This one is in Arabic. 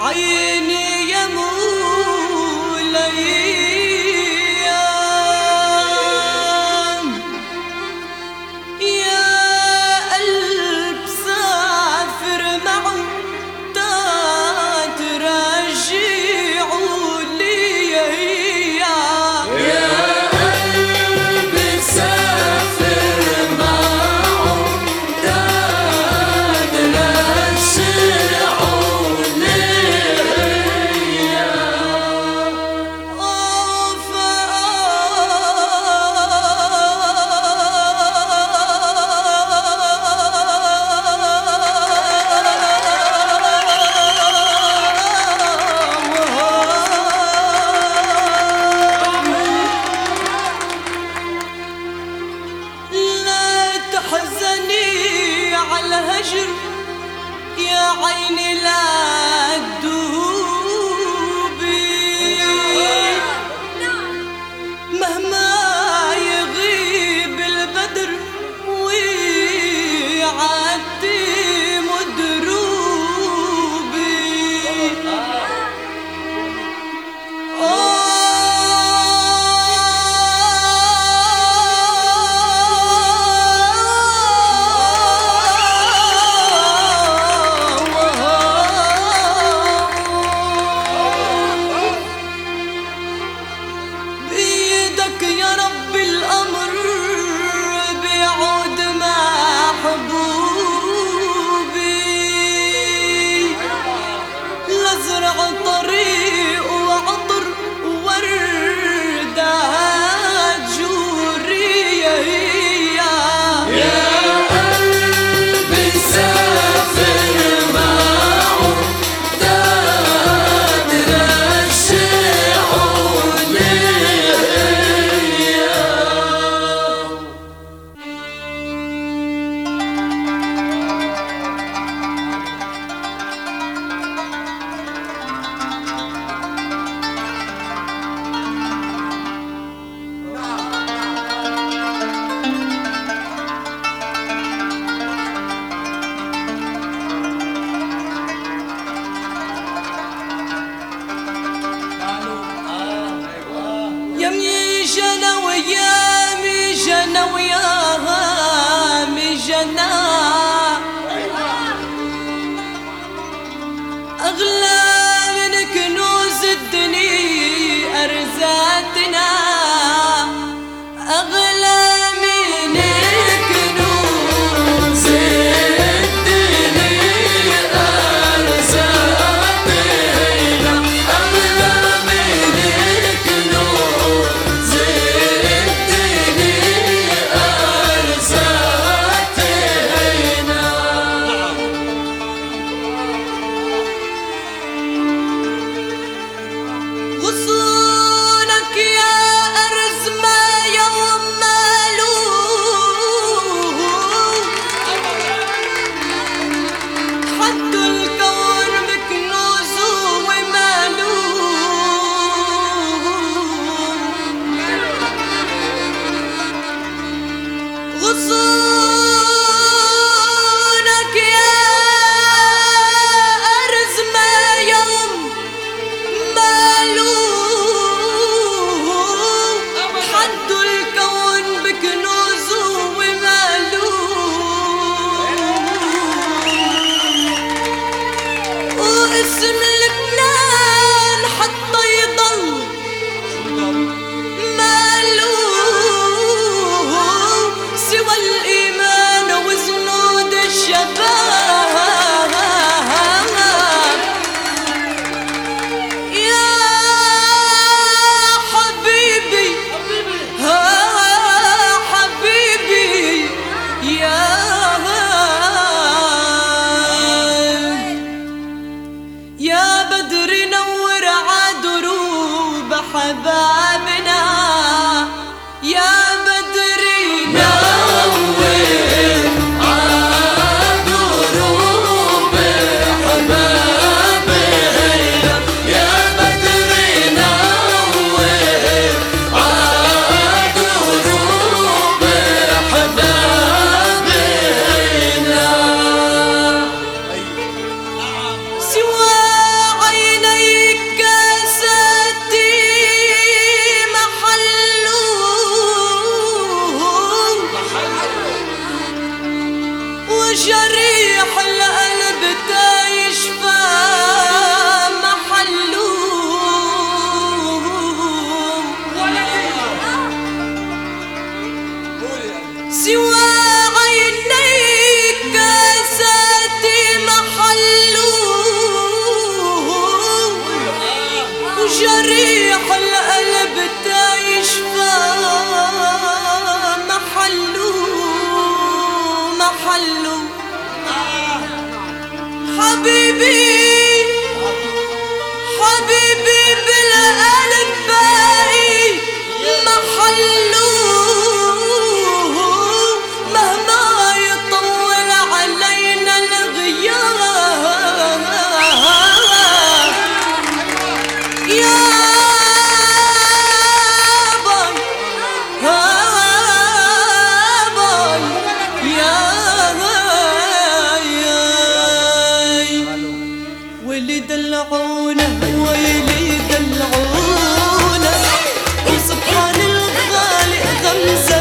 عيني يا مولاي يا قلب سافر معه ترجعوا لي يا قلب سافر معه ترجعوا لي يا عيني لا تدوبي مهما يغيب البدر ويعدي مدروبي طريق وعطر ووردة جورية يا قلب سافر معه ترجعوا لي يمي جنا ويامي جنا ويامي جنا أغلى من كنوز الدنيا أرزاتنا أغلى من كنوز الدنيا أرزاتنا أغلى من كنوز الدنيا أرزاتنا غصونك يا أرز ما يوم مالوه حد الكون بكنوزه ومالوه غصونك يا أرز ما يوم حد الكون بكنوزه ومالوه واسم لبنان حتى يضل مالوه سوى الإيمان وزنود الشباب يا حبيبي ها حبيبي يا بدر نور عدروب حبابنا يا بدر نور عالدروب حبابنا يا بدر نور عالدروب حبابنا سوى ويلي دلعونه ويلي دلعونه وسبحان الغالي غمزة